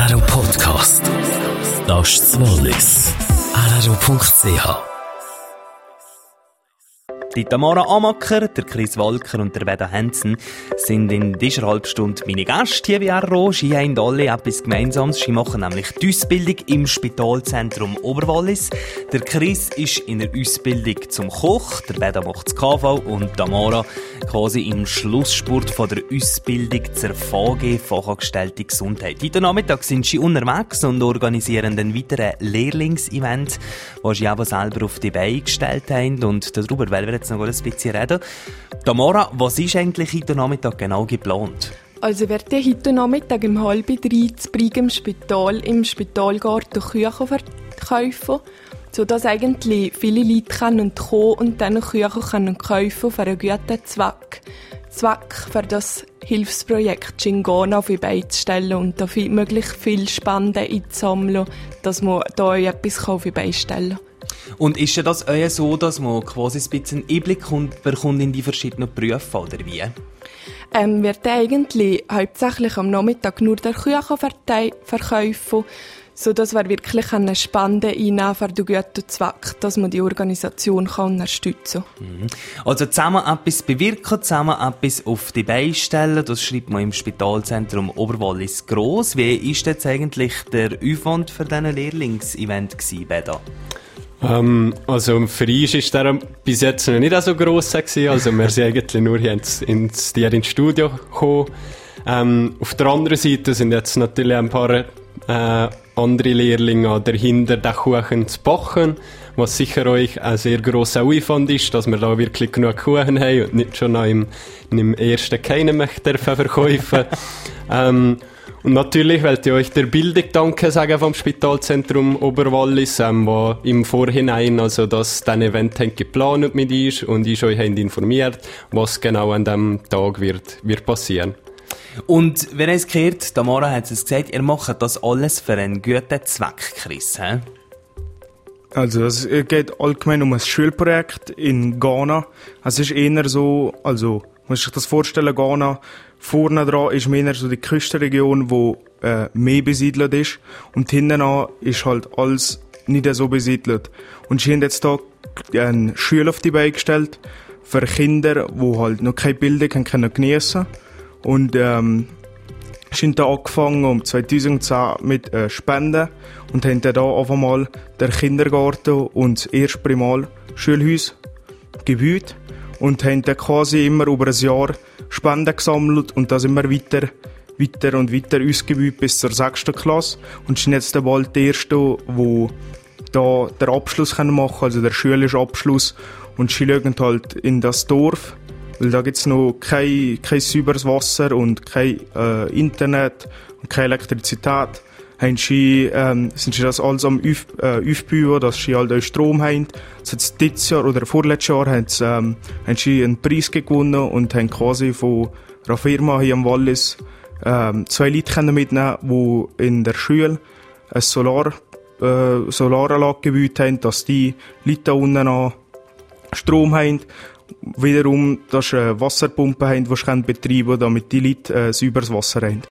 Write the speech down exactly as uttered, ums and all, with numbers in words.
R R O Podcast. Das ist das Wallis. R R O Punkt C H. Die Tamara Amacker, der Chris Walker und der Veda Hansen sind in dieser halben Stunde meine Gäste hier bei R R O. Sie haben alle etwas Gemeinsames. Sie machen nämlich die Ausbildung im Spitalzentrum Oberwallis. Der Chris ist in der Ausbildung zum Koch, der Veda macht das K V und Tamara quasi im Schlussspurt von der Ausbildung zur V G, Fachangestellte Gesundheit. Heute Nachmittag sind sie unterwegs und organisieren einen weiteren Lehrlingsevent, das sie aber selber auf die Beine gestellt haben. Und darüber wollen wir jetzt noch ein bisschen reden. Tamara, was ist eigentlich heute Nachmittag genau geplant? Also werden heute Nachmittag um halb drei zu Brig im Spital, im Spitalgarten Küchen verkaufen, sodass eigentlich viele Leute kommen und dann Küchen können kaufen für einen guten Zweck. Zweck für das Hilfsprojekt Chingona auf die Beine zu stellen und da viel, möglichst viel Spenden einzusammeln, dass man da etwas auf die Beine stellen kann. Und ist ja das eher so, dass man quasi ein bisschen Einblick bekommt in die verschiedenen Berufe, oder wie? Ähm, wird eigentlich hauptsächlich am Nachmittag nur der Küchen verkaufen, sodass wir wirklich eine Spende einnehmen für den guten Zweck, dass man die Organisation kann unterstützen kann. Mhm. Also zusammen etwas bewirken, zusammen etwas auf die Beine stellen, das schreibt man im Spitalzentrum Oberwallis gross. Wie ist jetzt eigentlich der Aufwand für diesen Lehrlingsevent gewesen, Veda? Ähm, also für uns war der bis jetzt noch nicht so gross gewesen. Also wir sind eigentlich nur hier ins, ins, ins Studio gekommen. Ähm, auf der anderen Seite sind jetzt natürlich ein paar äh, andere Lehrlinge dahinter, den Kuchen zu backen, was sicher euch ein sehr grosser Aufwand ist, dass wir da wirklich genug Kuchen haben und nicht schon noch im, im ersten keinen möchten verkaufen. ähm, Und natürlich wollte ich euch der Bildung danke sagen vom Spitalzentrum Oberwallis, ähm, wo im Vorhinein also das diesen Event haben geplant mit uns und ich euch haben informiert, was genau an diesem Tag wird, wird passieren. Und wenn ihr es gehört, Tamara hat es gesagt, ihr macht das alles für einen guten Zweck, Chris, hä? Also es geht allgemein um ein Schulprojekt in Ghana. Es ist eher so, also muss ich das vorstellen, Ghana vorne dran ist mehr so die Küstenregion, wo äh, mehr besiedelt ist und hinten an ist halt alles nicht so besiedelt. Und sie haben jetzt da eine Schule auf die Beine gestellt für Kinder, die halt noch keine Bildung haben können geniessen. Und ähm, sie haben da angefangen um zweitausendzehn mit äh, Spenden und haben dann da auf einmal den Kindergarten und das erste Primal Schulhaus gebaut und haben dann quasi immer über ein Jahr Spenden gesammelt und das immer weiter, weiter und weiter ausgebaut bis zur sechsten Klasse. Und sind jetzt bald die Ersten, die da den Abschluss machen können, also der schulische Abschluss. Und sie schauen halt in das Dorf, weil da gibt's noch kein, kein sauberes Wasser und kein äh, Internet und keine Elektrizität. Haben sie, ähm, sind sie das alles am Auf, äh, aufbauen, dass sie halt auch Strom haben. Also dieses Jahr oder vorletztes Jahr haben sie, ähm, haben sie einen Preis gewonnen und haben quasi von einer Firma hier am Wallis ähm, zwei Leute können mitnehmen, die in der Schule eine Solar, äh, Solaranlage gebaut haben, dass die Leute da unten an Strom haben. Wiederum, dass sie eine Wasserpumpe haben, die sie betreiben können, damit die Leute äh, sauberes Wasser haben.